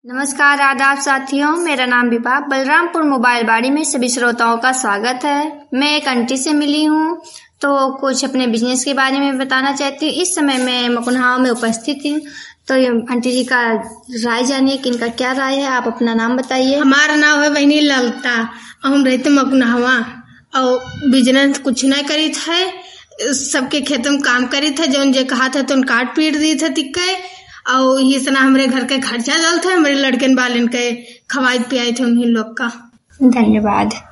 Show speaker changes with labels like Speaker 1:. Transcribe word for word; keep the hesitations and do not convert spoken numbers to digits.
Speaker 1: नमस्कार, आदाब साथियों। मेरा नाम विभा बलरामपुर मोबाइल बाड़ी में सभी श्रोताओं का स्वागत है। मैं एक आंटी से मिली हूँ तो कुछ अपने बिजनेस के बारे में बताना चाहती हूँ। इस समय मैं मकुनहाव में उपस्थित हूँ तो आंटी जी का राय जानिए कि इनका क्या राय है। आप अपना नाम बताइए।
Speaker 2: हमारा नाम है बहनी ललता और हम रहते मकुनहवा और बिजनेस कुछ नहीं करी थे। सबके खेतों में काम करी थे, जो जे कहा था तो काट पीट दी थे तिक्के और ये सना हमारे घर के खर्चा चल थे। हमारे लड़के बालन के खवाई पियाई थे उन्हीं लोग का।
Speaker 1: धन्यवाद।